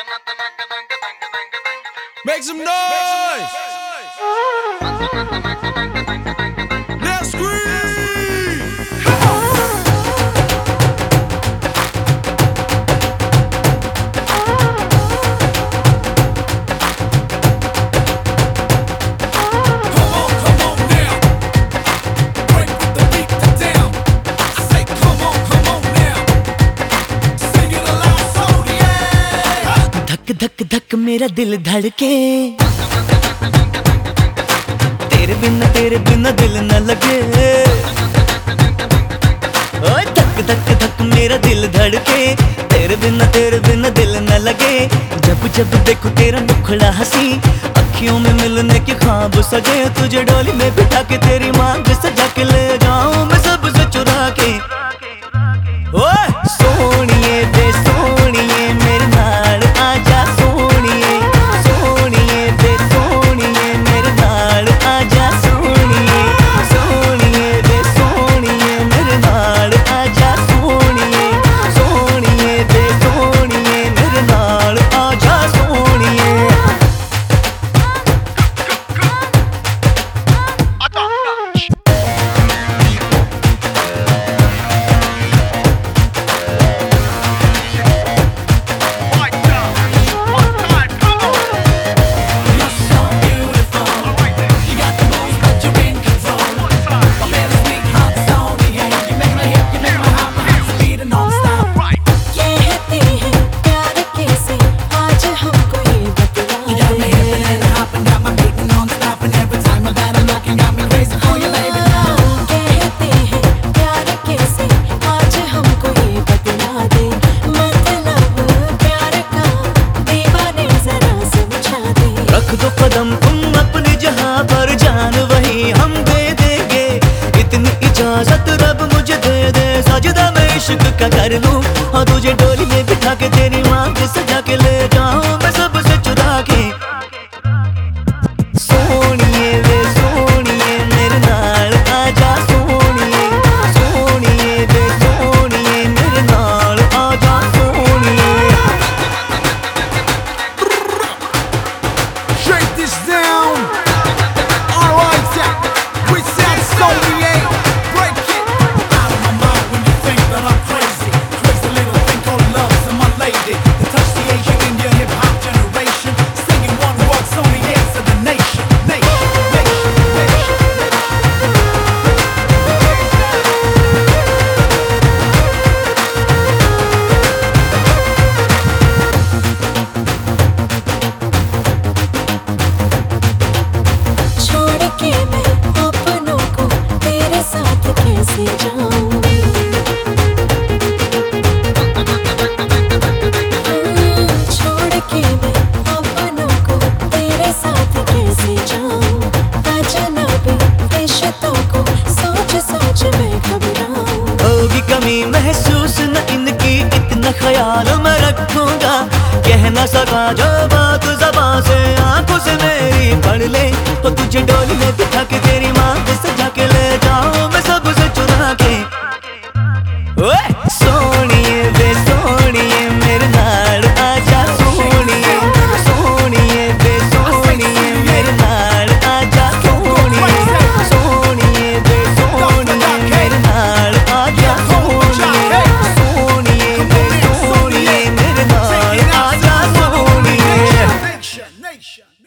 Make some noise! Let's scream! धक धक धक मेरा दिल धड़के, तेरे बिना दिल न लगे। ओए धक धक धक मेरा दिल धड़के, तेरे बिना दिल न लगे। जब जब देखो तेरा मुखड़ा हंसी, अखियों में मिलने के ख्वाब सजे। तुझे डोली में बिठा के तेरी मांग सजा के ले जाऊं मैं सबसे चुरा के। ओए सोनिए बे सोनिए मेरे नाल आजा, सोनिए सोनिए बे सोनिए मेरे नाल आजा, सोनिए सोनिए बे सोनिए मेरे नाल आजा, सोनिए सोनिए बे सोनिए मेरे नाल आजा, सोनिए। दो कदम तुम अपनी जहां पर, जान वही हम दे देंगे। इतनी इजाजत रब मुझे दे दे, सजदा मैं इश्क का कर लूं। हाँ तुझे डोली में बिठा के तेरी मांग सजा के ले जाऊं मैं सबसे चुरा के। सोनिए वे सोनिए मेरे नाल आजा, सोनिए सोनिए वे सोनिए मेरे नाल आजा, सोनिए। Shake this down. Alright, we said Soviet. Break it. Out of my mind when you think that I'm crazy. Crazy little thing called love to my lady. To touch the Asian in your hip hop generation. Singing one word, Sony to the nation. Nation, nation, nation. छोड़ के मैं अपनों को तेरे साथ कैसे जाऊं, छोड़ के मैं अपनों को तेरे साथ कैसे जाऊं। अजनबी रिश्तों को सोच सोच मैं घबराऊं। होगी कमी महसूस न इनकी, इतना ख्याल मैं रखूंगा। कह न सका जो बात ज़बां से, आंखों से मेरी पढ़ ले। तो तुझे डोली में बिठा के तेरी मांग सजा के ले जाऊं मैं सबसे चुरा के। ओए सोनिए वे सोनिए मेरे नाल आजा, सोनिए सोनिए वे सोनिए मेरे नाल आजा, सोनिए सोनिए वे सोनिए मेरे नाल आजा, सोनिए सोनिए वे सोनिए मेरे नाल आजा, सोनिए। Nation, nation.